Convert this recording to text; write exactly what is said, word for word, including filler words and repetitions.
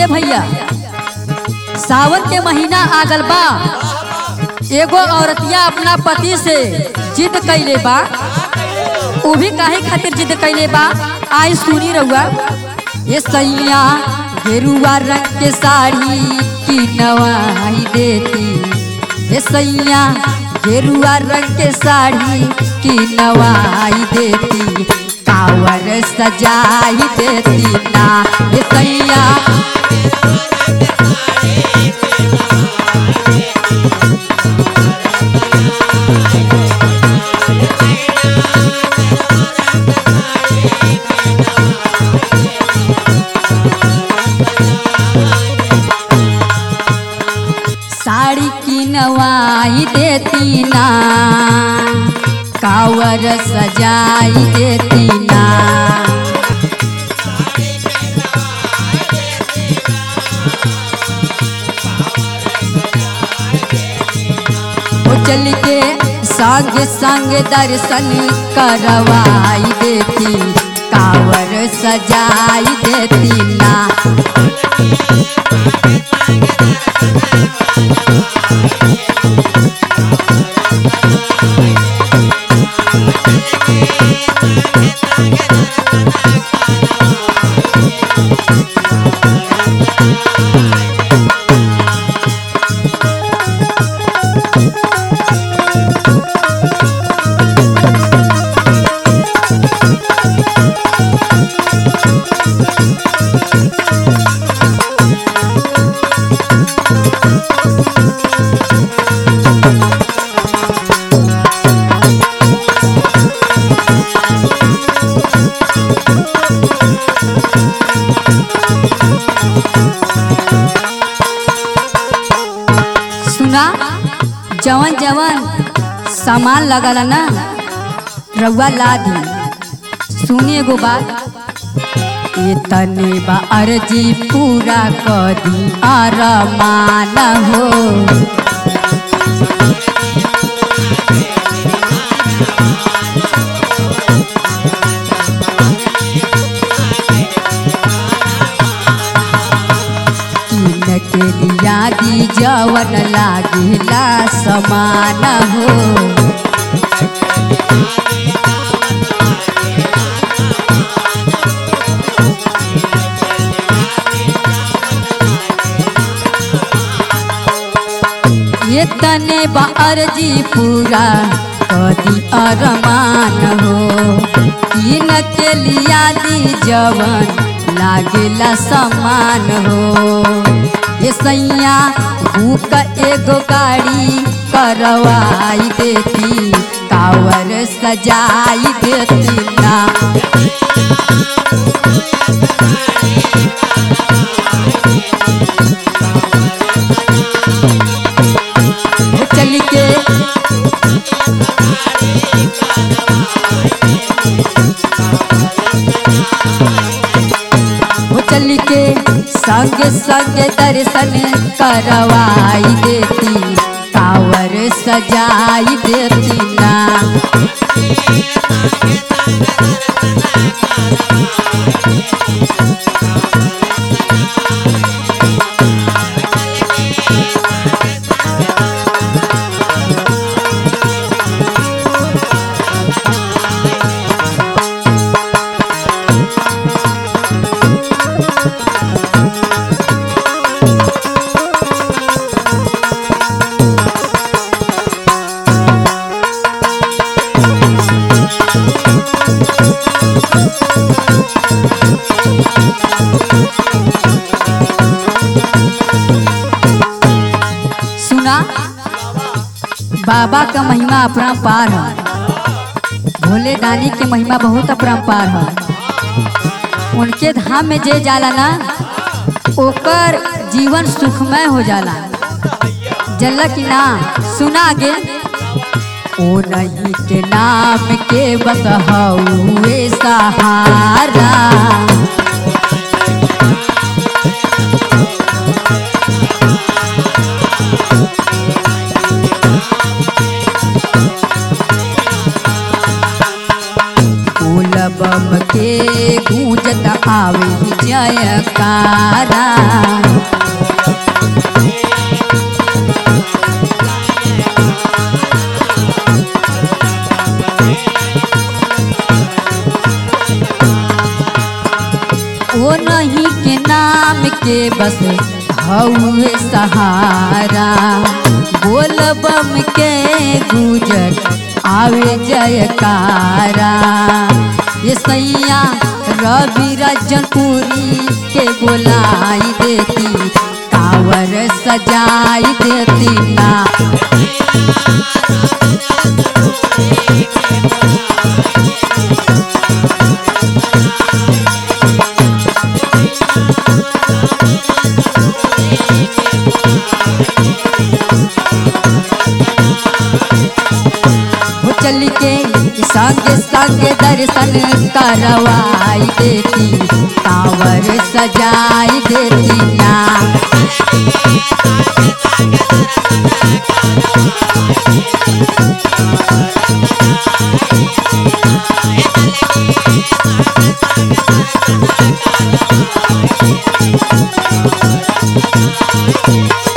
भैया सावन के महीना आगल बा। एगो औरतिया अपना पति से जिद कैले बा। वो भी काहे खातिर जिद कैले बा आई सुनी रहुआ। ये सैया गेरुआ रंग के साड़ी की नवाई देती। ये सैया गेरुआ रंग के साड़ी की नवाई देती। कावर सजाई देती ना ये सैया। साड़ी की नवाई देती ना कावर सजाई देती ना। वो चल के संग संग दर्शन करवाई देती। कावर सजाई देती ना। सुना जवन जवन सामान लगला ना रउआ ला दी। सुनिए एगो बात इतने बा अर्जी पूरा कर दी अरमान हो। के लिया दी जवन लागिला समान हो। ये तने बारजी पूरा कदी अरमान हो। इन के लिया दी जवन लागेला समान हो। ये सैया भूख एगो गाड़ी करवाई देती। कावर सजाई देती ना। चल के चल के संग संग दर्शन करवाई देती। कावर सजाई देती ना। सुना बाबा का महिमा अपरंपार है। भोले दानी के महिमा बहुत अपरंपार है। उनके धाम में जे जाला ना ओकर जीवन सुखमय हो जाला। जल्ला की ना सुना आगे। ओ नहीं के नाम के बकहुए सहारा। बम के गूंजत आवे जयकारा। ओ नहीं के नाम के बस हउए सहारा, बोल बम के गूंजत आवे जयकारा। ये सैया रवि रजनपुरी के बोलाई देती, कांवर सजाई देती ना। चल के संग संग दर्शन करवाई देती, कांवर सजाई देती ना। Thank you.